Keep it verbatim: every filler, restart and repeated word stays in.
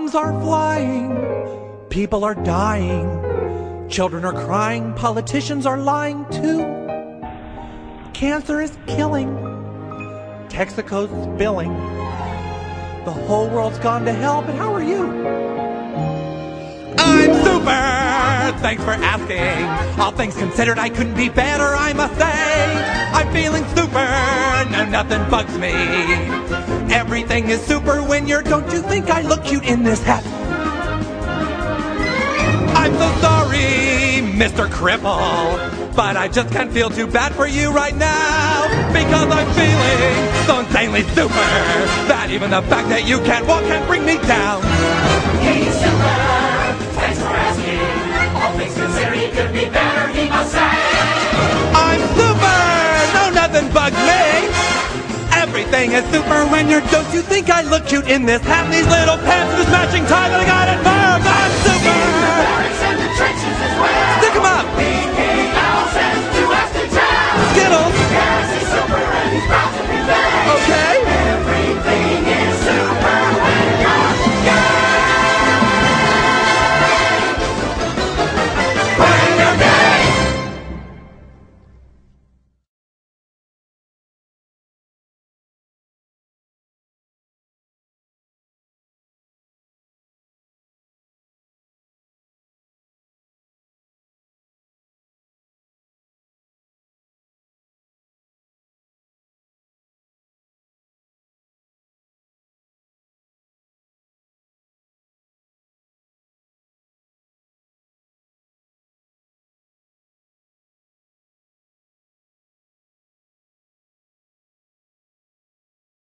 Bombs are flying, people are dying, children are crying, politicians are lying too. Cancer is killing, Texaco's spilling. The whole world's gone to hell, but how are you? I'm super! Thanks for asking. All things considered, I couldn't be better, I must say. I'm feeling super, no, nothing bugs me. Everything is super when you're, don't you think I look cute in this hat? I'm so sorry, Mister Cripple, but I just can't feel too bad for you right now, because I'm feeling so insanely super that even the fact that you can't walk can bring me down. He's super, thanks for asking. All things considered, he could be better, he must say. I'm super, no, nothing bugs me. Everything is super when you're, don't you think I look cute in this hat, these little pants, this matching tie that I got at Merv? I'm super!